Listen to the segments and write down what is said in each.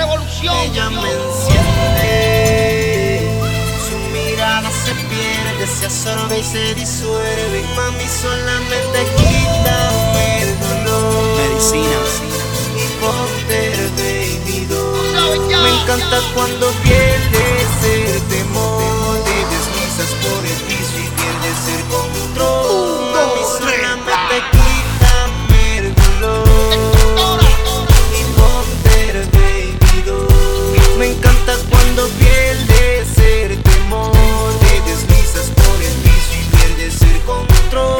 revolución. Ella me enciende, su mirada se pierde, se absorbe y se disuelve. Mami, solamente quítame el dolor. Medicina. Y ponte el baby doll. Me encanta cuando pierdes el temor, te deslizas por el piso y pierdes el control. Mami, solamente quítame el dolor y ponte el baby doll. Me encanta cuando pierdes el temor, te deslizas por el piso y pierdes el control.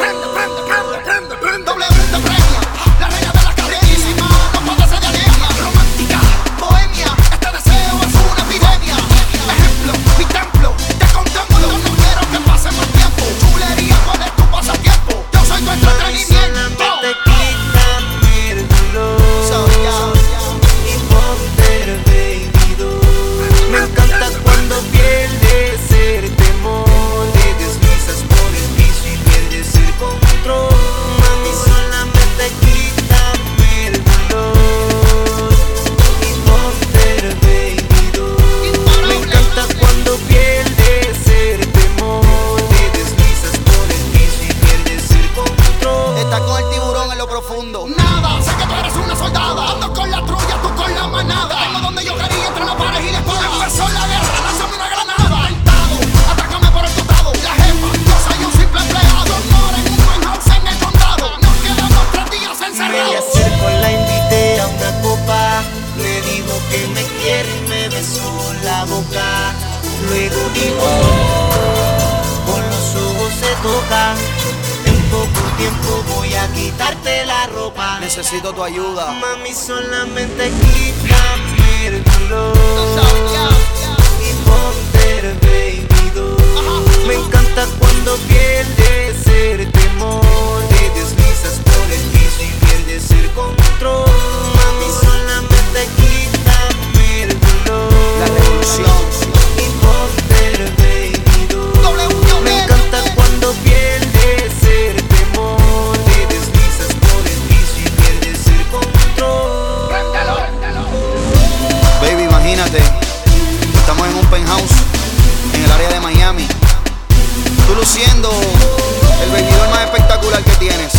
Doble de premia, la reina de la carísima, no padece de anemia. Romántica, bohemia, este deseo es una epidemia. Ejemplo, mi templo, te contemplo, no quiero que pase más tiempo. Chulería, ¿cuál es tu pasatiempo? Yo soy tu entretenimiento. Solamente quítame el dolor y ponte el baby doll. Me encanta cuando pierdes el temor, te deslizas por el piso y pierdes el control. Mami, solamente quítame el dolor y ponte el baby doll. Me encanta cuando pierdes el temor, te deslizas por el piso y pierdes el control. Está con el tiburón en lo profundo. Nada, sé que tú eres una soldada. Ando con la trulla, tú con la manada. Tengo donde yo quería entre la pared y la espada. Empezó la guerra, lánzame una granada. Tentado, atácame por el costado. La jefa, yo soy un simple empleado. Mora en un penthouse en el condado. Nos quedamos 3 días Me encerrados. acerco, la invité a una copa. Me dijo que me quiere y me besó la boca. Luego dijo, con los ojos se tocan. En poco tiempo voy a quitarte la ropa. Necesito tu ayuda. Mami, solamente quítame el dolor y ponte el baby doll. Me encanta cuando pierdes el temor, te deslizas por el piso y pierdes el control. Mami, solamente quítame el dolor. La revolución. Y ponte el baby doll. Me encanta cuando pierdes el temor, te deslizas por el piso y pierdes el control. Baby, imagínate, estamos en un penthouse en el área de Miami. Tú luciendo el vestidor más espectacular que tienes.